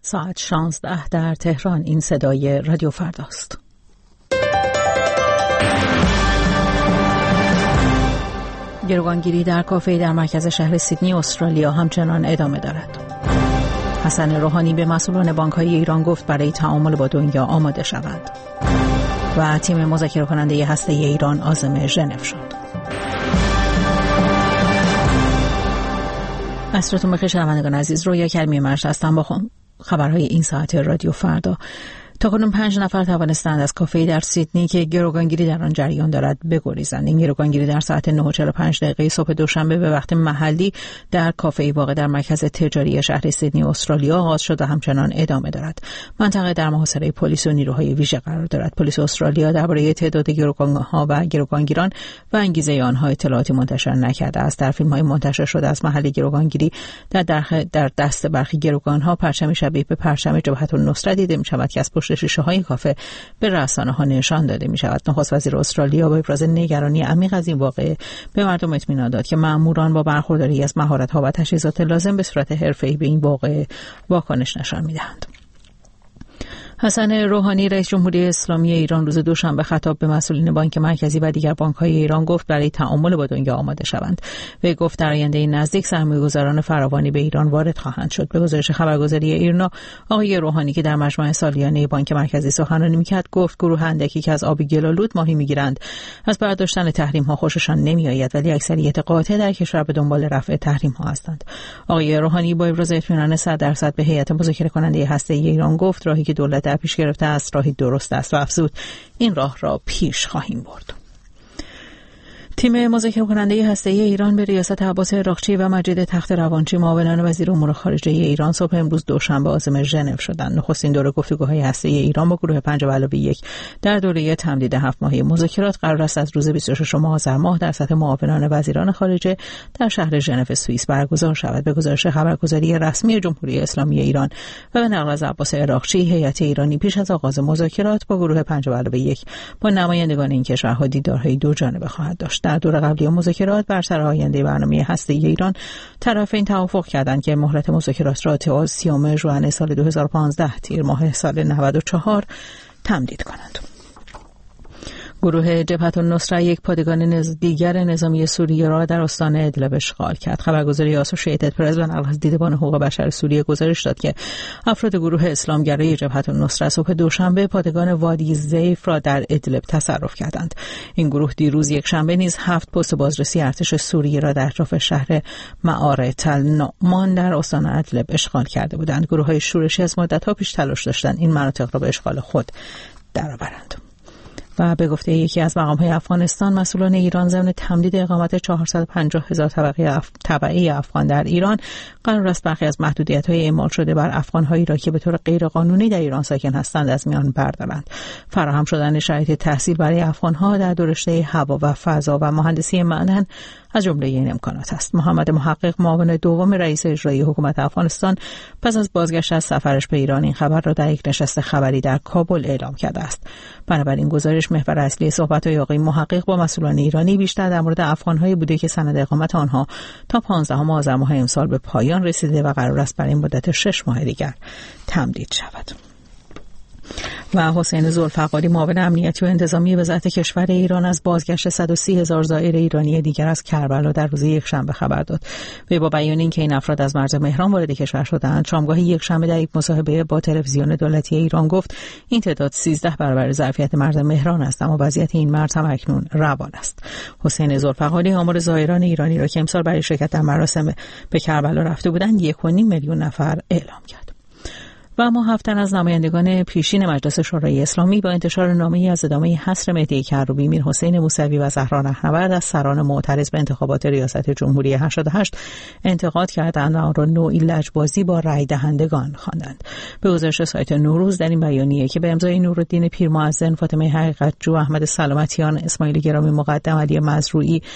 ساعت 16 در تهران. این صدای رادیو فرداست. گروگانگیری در کافه در مرکز شهر سیدنی استرالیا همچنان ادامه دارد. حسن روحانی به مسئولان بانک‌های ایران گفت برای تعامل با دنیا آماده شوند. و تیم مذاکره کننده هسته‌ای ایران عازم ژنو شد. عصرتون بخیر شنوندگان عزیز، رویا کریمی مرش هستم با خبرهای این ساعت رادیو فردا. تاکنون 5 نفر توانستند از کافه‌ای در سیدنی که گروگانگیری در آن جریان دارد بگریزند. این گروگانگیری در ساعت 9:45 صبح دوشنبه به وقت محلی در کافه‌ای واقع در مرکز تجاری شهر سیدنی استرالیا آغاز شد و همچنان ادامه دارد. منطقه در محاصره پلیس و نیروهای ویژه قرار دارد. پلیس استرالیا درباره تعداد گروگانها و گروگانگیران و انگیزه آنها اطلاعاتی منتشر نکرده است. در فیلم‌های منتشر شده از محل گروگانگیری در دست برخی گروگانها پرچم شبیه به پرچم جبهت النصره دیده می‌شود که از شیشه‌های کافه به رسانه‌ها نشان داده می‌شود. نخست وزیر استرالیا با ابراز نگرانی عمیق از این واقعه به مردم اطمینان داد که مأموران با برخورداری از مهارت‌ها و تجهیزات لازم به صورت حرفه‌ای به این واقعه واکنش نشان می‌دهند. حسن روحانی رئیس جمهوری اسلامی ایران روز دوشنبه خطاب به مسئولین بانک مرکزی و دیگر بانک‌های ایران گفت برای تعامل با دنیا آماده شوند. وی گفت در آینده نزدیک سرمایه‌گذاران فراوانی به ایران وارد خواهند شد. به گزارش خبرگزاری ایرنا، آقای روحانی که در مجمع سالیانه بانک مرکزی سخنرانی می‌کرد گفت گروه اندکی که از آب گل‌آلود ماهی می‌گیرند از برداشتن تحریم‌ها خوششان نمی‌آید، ولی اکثریت قاطع در کشور به دنبال رفع تحریم‌ها هستند. آقای روحانی با ابراز اطمینان 100% به هیئت مذاکره کننده هسته‌ای ایران گفت راهی که دولت در پیش گرفته است راهی درست است و افزود این راه را پیش خواهیم برد. تیم مذاکره کننده هسته‌ای ایران به ریاست عباس عراقچی و مجید تخت روانچی معاونان وزیر امور خارجه ایران صبح امروز دوشنبه عازم ژنو شدند. نخستین دوره گفتگوهای هسته‌ای ایران با گروه 5+1 در دوره تمدید 7 ماهه مذاکرات قرار است از روز 26 آذر ماه در سطح معاونان وزیران خارجه در شهر ژنو سوئیس برگزار شود. به گزارش خبرگزاری رسمی جمهوری اسلامی ایران و به نقل از عباس عراقچی، هیئت ایرانی پیش از آغاز مذاکرات با گروه 5+1 با نمایندگان این کشورها دیدارهای دوجانبه خواهد داشت. در دور قبلی مذاکرات بر سر آینده برنامه هسته‌ای ایران طرفین توافق کردند که مهلت مذاکرات را تا 30 ژوئن سال 2015 تیر ماه سال 94 تمدید کنند. گروه جبهت النصره یک پادگان دیگر نظامی سوریه را در استان ادلب اشغال کرد. خبرگزاری آسوشیتد پرس به نقل از دیدبان حقوق بشر سوریه گزارش داد که افراد گروه اسلامگرای جبهت النصره صبح دوشنبه پادگان وادی زیف را در ادلب تصرف کردند. این گروه دیروز یک شنبه نیز 7 پست بازرسی ارتش سوریه را در اطراف شهر معارت النعمان در استان ادلب اشغال کرده بودند. گروه‌های شورشی از مدت‌ها پیش تلاش داشتند این مناطق را به اشغال خود درآورند. و به گفته یکی از مقام‌های افغانستان، مسئولان ایران ضمن تمدید اقامت 450,000 تبعه افغان در ایران قرار است برخی از محدودیت‌های اعمال شده بر افغان‌هایی را که به طور غیرقانونی در ایران ساکن هستند از میان بردارند. فراهم شدن شرایط تحصیل برای افغان‌ها در دو رشته هوا و فضا و مهندسی معدن از جمله این امکانات است. محمد محقق، معاون دوم رئیس اجرایی حکومت افغانستان، پس از بازگشت از سفرش به ایران این خبر را در یک نشست خبری در کابل اعلام کرده است. بنابراین گزارش محور اصلی صحبت‌های آقای محقق با مسئولان ایرانی بیشتر در مورد افغان‌هایی بوده که سند اقامت آنها تا 15 آذر ماه امسال به پایان رسیده و قرار است برای مدت 6 ماه دیگر تمدید شود. و حسین ذوالفقاری، معاون امنیتی و انتظامی وزارت کشور ایران، از بازگشت 130,000 زائر ایرانی دیگر از کربلا در روز یکشنبه خبر داد. وی با بیان اینکه این افراد از مرز مهران وارد کشور شدند، شامگاه یکشنبه در یک مصاحبه با تلویزیون دولتی ایران گفت این تعداد 13 برابر ظرفیت مرز مهران است، اما وضعیت این مرز هم اکنون روان است. حسین ذوالفقاری آمار زائران ایرانی را که امسال برای شرکت در مراسم به کربلا رفته بودند 1.5 میلیون نفر اعلام کرد. و اما 7 تن از نمایندگان پیشین مجلس شورای اسلامی با انتشار نامه‌ای از ادامه حصر مهدی کروبی، میر حسین موسوی و زهرا رهنورد از سران معترض به انتخابات ریاست جمهوری 88 انتقاد کردند و آن را نوعی لجبازی با رای دهندگان خواندند. به گزارش سایت نوروز در این بیانیه که به امضای نورالدین پیرمؤذن، فاطمه حقیقت‌جو، احمد سلامتیان، اسماعیل گرامی مقدم، علی مزروعی،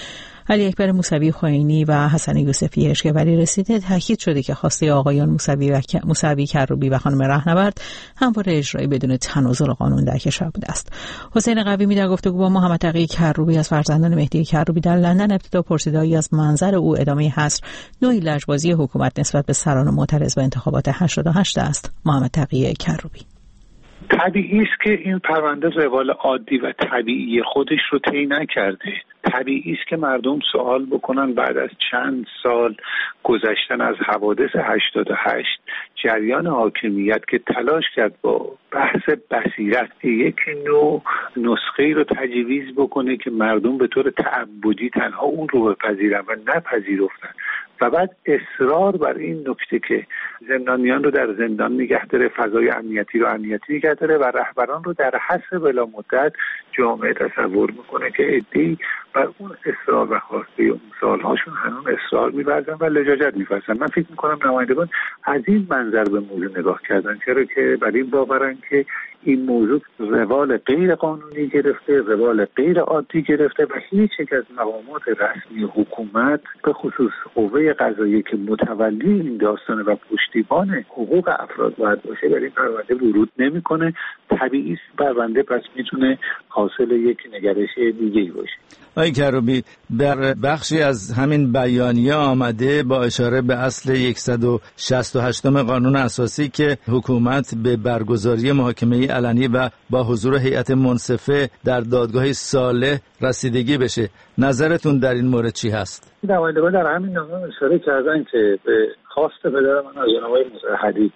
علی اکبر موسوی خوئینی و حسن یوسفی اشکبری رسیده تاکید شده که خواسته آقایان موسوی کروبی و خانم رهنورد همواره اجرایی بدون تنازل قانون در کشور بوده است. حسین قویمی در گفتگو با محمد تقی کروبی از فرزندان مهدی کروبی در لندن ابتدا پرسیده‌ای از منظر او ادامه حصر نوعی لجبازی حکومت نسبت به سران معترض به انتخابات 88 است. محمد تقی کروبی: طبیعی است که این پرونده روال عادی و طبیعی خودش رو طی نکرده. طبیعی است که مردم سوال بکنن بعد از چند سال گذشتن از حوادث 88 جریان حاکمیت که تلاش کرد با بحث بصیرت یک نوع نسخه‌ای رو تجویز بکنه که مردم به طور تعبدی تنها اون رو بپذیرن و نپذیرفتن و بعد اصرار بر این نکته که زندانیان رو در زندان نگه داره، فضای امنیتی رو امنیتی نگه داره و رهبران رو در حبس بلا مدت جامعه تصور میکنه که عده‌ای بر اون اصرار و خواسته اون سالهاشون هنوز اصرار می‌ورزن و لجاجت می‌فرستن. من فکر می‌کنم نمایندگان از این منظر به موضوع نگاه کردن، چرا که بر این باورن که این موضوع روال غیر قانونی گرفته، روال غیر عادی گرفته و هیچ یک از مقامات رسمی حکومت به خصوص قوه قضاییه که متولی این داستانه و پشتیبان حقوق افراد باید باشه در این پرونده ورود نمی‌کنه. طبیعی است پرونده پس میتونه حاصل یک نگرش دیگه‌ای باشه. آقای کروبی، در بخشی از همین بیانیه آمده با اشاره به اصل 168 قانون اساسی که حکومت به برگزاری محاکمه علنی و با حضور هیئت منصفه در دادگاه صالح رسیدگی بشه. نظرتون در این مورد چی هست؟ نمایندگان در همین نامه اشاره کردن که به خواست پدر من از جناب متحدی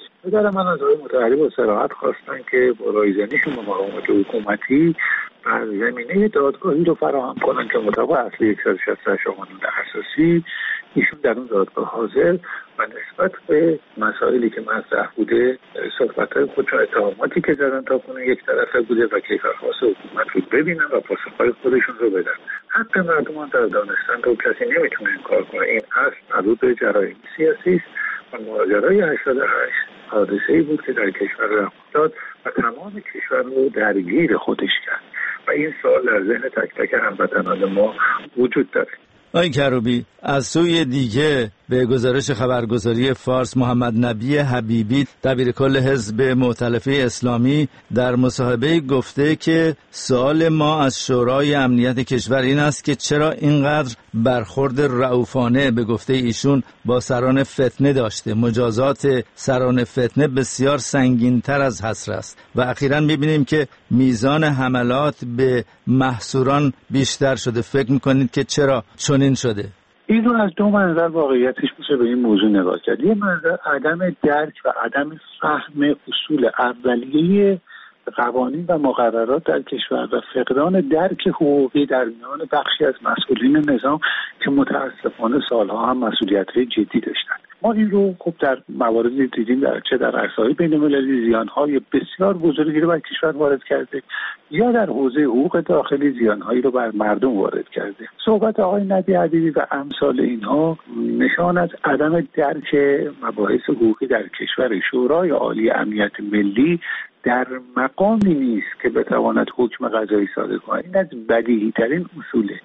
با صراحت خواستن که با رایزنیشون به مقامات حکومتی بر زمینه دادگاهی رو فراهم کنن که مطابق اصل 168 قانون اساسی ایشون در اون دادگاه حاضر و نسبت به مسائلی که مطرح بوده صحبت‌های خودشون، اتهاماتی که زدن تا کنون یک طرفه بوده و کیفرخواست حکومت رو ببینن و پاسخهای خودشون رو بدن. حق مردمان در دانستن رو کسی نمیتونه انکار کنه. این اصل مربوط به جرایم سیاسی است و ماجرای 88 حادثه‌ای بود که در کشور راه افتاد و تمام کشور رو درگیر خودش کرد و این سوال در ذهن تک تک هموطنان ما وجود داره. آقای کروبی، از سوی دیگه به گزارش خبرگزاری فارس محمد نبی حبیبی دبیرکل حزب مؤتلفه اسلامی در مصاحبه گفته که سوال ما از شورای امنیت کشور این است که چرا اینقدر برخورد رؤوفانه به گفته ایشون با سران فتنه داشته. مجازات سران فتنه بسیار سنگین‌تر از حصر است و اخیراً می‌بینیم که میزان حملات به محصوران بیشتر شده. فکر می‌کنید که چرا چنین شده؟ این رو از دو منظر واقعیتش میشه به این موضوع نگاه کرد. یه منظر عدم درک و عدم فهم اصول اولیه قوانین و مقررات در کشور و فقدان درک حقوقی در میان بخشی از مسئولین نظام که متاسفانه سالها هم مسئولیت‌های جدی داشتن. ما این رو خب در مواردی دیدیم چه در عرصه‌های بین‌المللی زیان‌های بسیار بزرگی رو بر کشور وارد کرده یا در حوزه حقوق داخلی زیان‌هایی رو بر مردم وارد کرده. صحبت آقای نبی حبیبی و امثال اینها نشان از عدم درک مباحث حقوقی در کشور. شورای عالی امنیت ملی در مقامی نیست که بتواند حکم قضایی صادر کند. این از بدیهی‌ترین اصوله.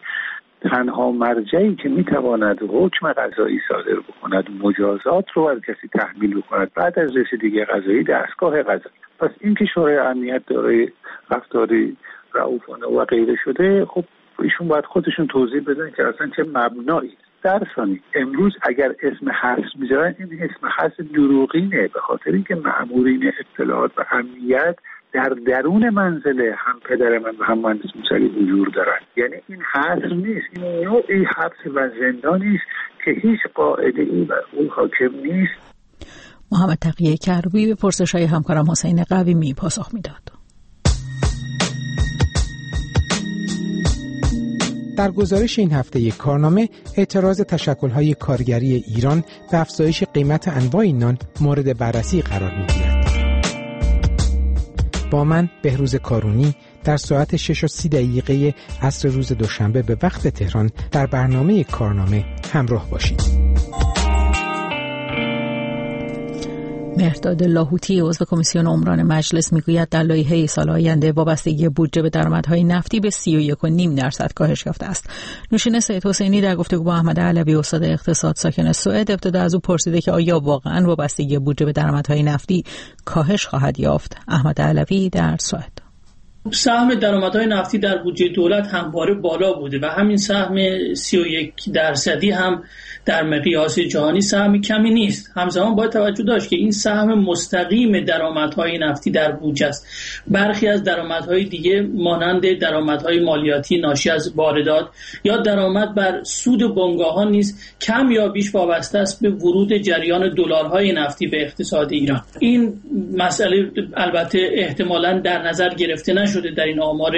تنها مرجعی که میتواند حکم قضایی صادر بکند مجازات رو بر کسی تحمیل بکند بعد از رسیدگی قضایی دستگاه قضایی. پس اینکه شورای امنیت داره رفتاری رؤوفانه و غیره شده، خب ایشون باید خودشون توضیح بدن که اصلا چه مبنایی. در ثانی امروز اگر اسم حبس میذارن این اسم حبس دروغینه، به خاطر اینکه مأمورین اطلاعات و امنیت در درون منزله هم پدر من و هم مهندس موسوی حضور دارن. یعنی این حصر نیست، این نوعی حبس و زندانی است که هیچ قاعده‌ای بر اون حاکم نیست. محمد تقی کروبی به پرسش‌های همکارم حسین قویمی پاسخ میداد. در گزارش این هفته یک کارنامه اعتراض تشکل‌های کارگری ایران به افزایش قیمت انواع نان مورد بررسی قرار می‌گیرد. با من بهروز کارونی در ساعت 6:30 عصر روز دوشنبه به وقت تهران در برنامه کارنامه همراه باشید. مهرداد لاهوتی عضو کمیسیون عمران مجلس میگوید در لایحه سال آینده وابستگی بودجه به درآمدهای نفتی به 31.5% کاهش یافته است. نوشین سید حسینی در گفتگو با احمد علوی استاد اقتصاد ساکن سوئد ابتدا از او پرسیده که آیا واقعا وابستگی بودجه به درآمدهای نفتی کاهش خواهد یافت. احمد علوی در سوئد: سهم درآمدهای نفتی در بودجه دولت همواره بالا بوده و همین سهم 31% هم در مقیاس جهانی سهم کمی نیست. همزمان باید توجه داشت که این سهم مستقیم درآمدهای نفتی در بودجه است. برخی از درآمدهای دیگه مانند درآمدهای مالیاتی ناشی از واردات یا درآمد بر سود بنگاهان نیز کم یا بیش وابسته است به ورود جریان دلارهای نفتی به اقتصاد ایران. این مسئله البته احتمالاً در نظر گرفته نشده در این آمار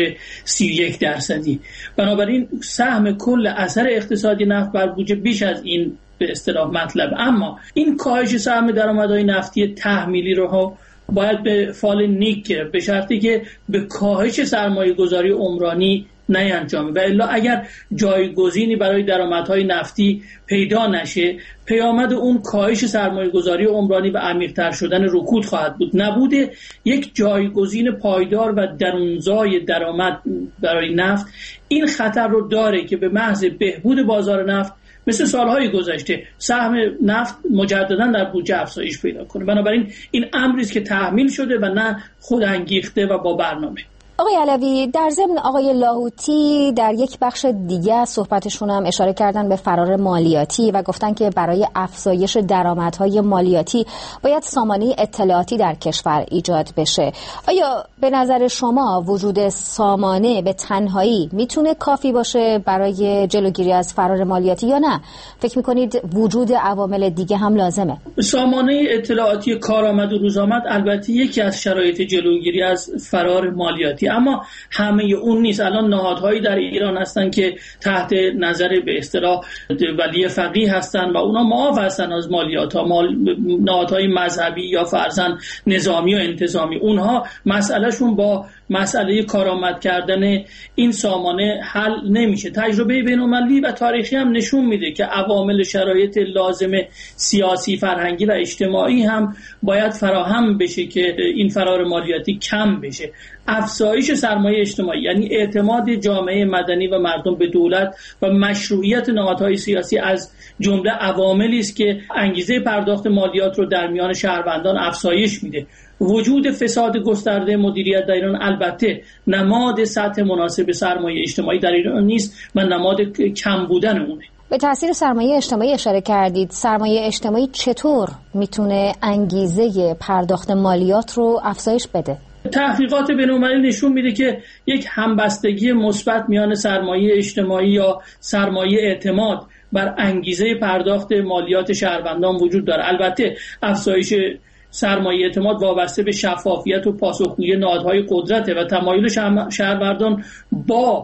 31%. بنابراین سهم کل اثر اقتصادی نفت بر بودجه بیش از این به اصطلاح مطلب. اما این کاهش سهم درآمدهای نفتی تحمیلی رو باید به فال نیک گرفت، به شرطی که به کاهش سرمایه گذاری عمرانی نینجامه و الا اگر جایگزینی برای درآمدهای نفتی پیدا نشه، پیامد اون کاهش سرمایه گذاری عمرانی و عمیق‌تر شدن رکود خواهد بود. نبوده یک جایگزین پایدار و درونزای درآمد برای نفت این خطر رو داره که به محض بهبود بازار نفت مثل سالهای گذشته سهم نفت مجددا در بودجه افزایش پیدا کنه. بنابراین این امری است که تحمیل شده و نه خود انگیخته و با برنامه. آقای علوی، در ضمن آقای لاهوتی در یک بخش دیگه از صحبتشون هم اشاره کردن به فرار مالیاتی و گفتن که برای افزایش درآمدهای مالیاتی باید سامانه اطلاعاتی در کشور ایجاد بشه. آیا به نظر شما وجود سامانه به تنهایی میتونه کافی باشه برای جلوگیری از فرار مالیاتی یا نه؟ فکر میکنید وجود عوامل دیگه هم لازمه؟ سامانه اطلاعاتی کارآمد و روزآمد البته یکی از شرایط جلوگیری از فرار مالیاتی، اما همه اون نیست. الان نهادهایی در ایران هستن که تحت نظر به اصطلاح ولی فقیه هستن و اونا معاف هستن از مالیات ها. نهادهای مذهبی یا فرضاً نظامی و انتظامی، اونها مسئلهشون با مسئله کارآمد کردن این سامانه حل نمیشه. تجربه بین‌المللی و تاریخی هم نشون میده که عوامل شرایط لازم سیاسی، فرهنگی و اجتماعی هم باید فراهم بشه که این فرار مالیاتی کم بشه. افزایش سرمایه اجتماعی یعنی اعتماد جامعه مدنی و مردم به دولت و مشروعیت نهادهای سیاسی از جمله عواملی است که انگیزه پرداخت مالیات رو در میان شهروندان افزایش میده. وجود فساد گسترده مدیریت در ایران البته نماد سطح مناسب سرمایه اجتماعی در ایران نیست و نماد کم بودن اونه. به تاثیر سرمایه اجتماعی اشاره کردید. سرمایه اجتماعی چطور میتونه انگیزه پرداخت مالیات رو افزایش بده؟ تحقیقات بین‌المللی نشون میده که یک همبستگی مثبت میان سرمایه اجتماعی یا سرمایه اعتماد بر انگیزه پرداخت مالیات شهروندان وجود داره. البته افزایش سرمایه اعتماد وابسته به شفافیت و پاسخگویی نهادهای قدرته و تمایل شهروندان با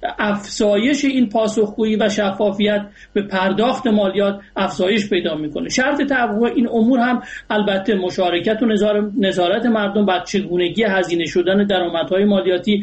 افزایش این پاسخگویی و شفافیت به پرداخت مالیات افزایش پیدا میکنه. شرط تحقق این امور هم البته مشارکت و نظارت مردم بر چگونگی هزینه شدن درآمدهای مالیاتی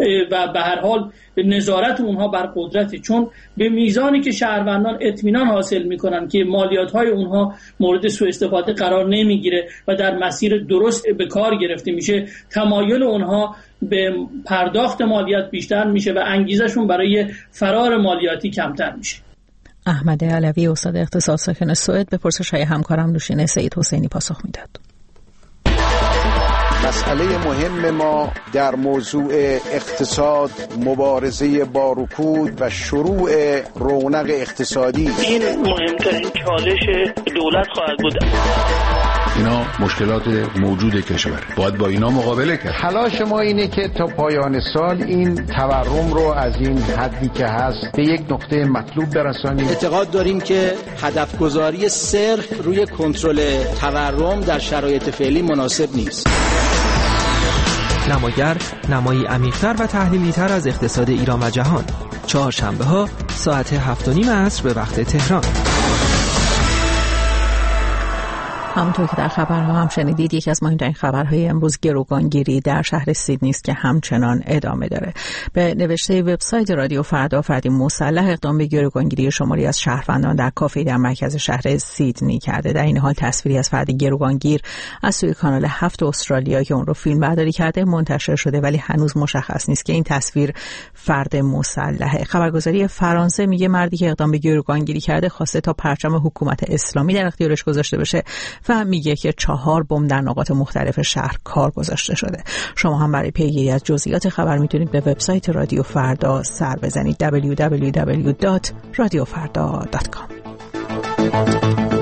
و به هر حال نظارت اونها بر قدرته، چون به میزانی که شهروندان اطمینان حاصل میکنن که مالیاتهای اونها مورد سوء استفاده قرار نمیگیره و در مسیر درست به کار گرفته میشه، تمایل اونها به پرداخت مالیات بیشتر میشه و انگیزشون برای فرار مالیاتی کمتر میشه. احمد علوی استاد اقتصاد ساکن سوئد به پرسش‌های همکارم نوشین سید حسینی پاسخ میداد. مسئله مهم ما در موضوع اقتصاد مبارزه با رکود و شروع رونق اقتصادی. این مهمترین چالش دولت خواهد بود. اینا مشکلات موجود کشوره، باید با اینا مقابله کرد. تلاش ما اینه که تا پایان سال این تورم رو از این حدی که هست به یک نقطه مطلوب برسانیم. اعتقاد داریم که هدف گذاری صرف روی کنترل تورم در شرایط فعلی مناسب نیست. نماگر، نمایی عمیق‌تر و تحلیلی‌تر از اقتصاد ایران و جهان. چهارشنبه‌ها ساعت 7:30 عصر به وقت تهران. همونطور که در خبرها هم شنیدید، یکی از مهمترین خبرهای امروز گروگانگیری در شهر سیدنی است که همچنان ادامه داره. به نوشته وبسایت رادیو فردا، فردی مسلح اقدام به گروگانگیری شماری از شهروندان در کافه در مرکز شهر سیدنی کرده. در این حال تصویری از فردی گروگانگیر از سوی کانال 7 استرالیا که اون رو فیلم برداری کرده منتشر شده، ولی هنوز مشخص نیست که این تصویر فرد مسلحه. خبرگزاری فرانسه میگه مردی که اقدام به گروگانگیری کرده خواسته تا پرچم حکومت اسلامی در اختیارش گذاشته بشه و میگه که 4 بمب در نقاط مختلف شهر کار گذاشته شده. شما هم برای پیگیری از جزئیات خبر میتونید به وبسایت رادیو فردا سر بزنید www.radiofarda.com.